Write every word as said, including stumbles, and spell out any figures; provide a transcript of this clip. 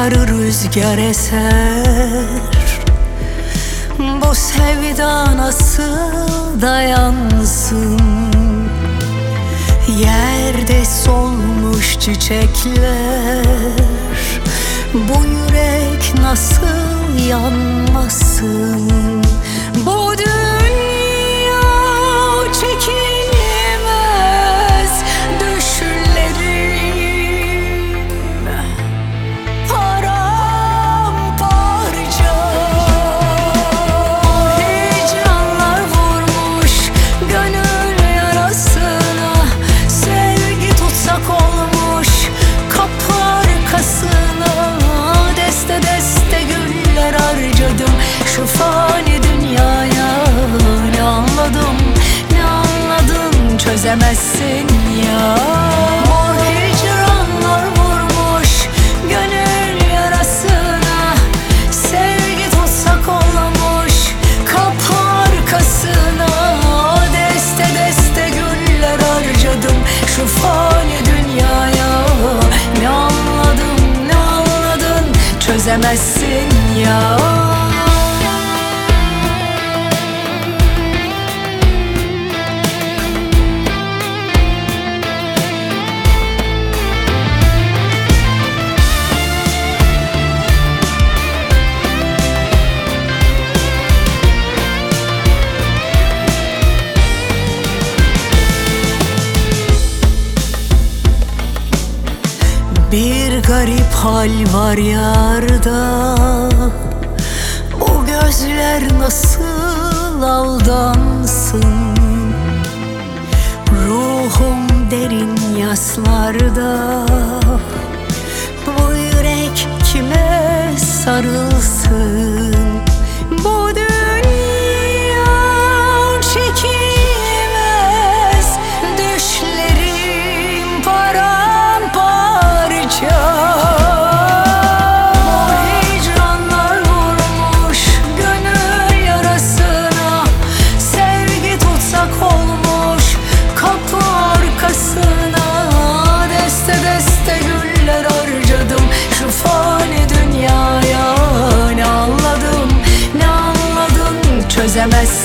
sarı rüzgar eser. Bu sevda nasıl dayansın? Yerde solmuş çiçekler, bu yürek nasıl yanmasın? Bu dünya çekilmez düşlerim paramparça. Hicranlar vurmuş gönül yarasına, sevgi tutsak olmuş kapı arkasına. Deste deste güller harcadım şu fani dünyaya. Ne anladım, ne anladın, çözemezsin ya. Mor hicranlar vurmuş gönül yarasına, sevgi tutsak olmuş kapı arkasına. Deste deste güller harcadım şu fani dünyaya. Ne anladım, ne anladın, çözemezsin ya. Bir garip hal var yarda, bu gözler nasıl aldansın? Ruhum derin yaslarda, bu yürek kime sarılsın? Bu dünya çekilmez düşlerim paramparça. Mor hicranlar vurmuş gönül yarasına, sevgi tutsak olmuş kapı arkasına. Deste deste güller harcadım şu fani dünyaya. Ne anladım, ne anladın, çözemezsin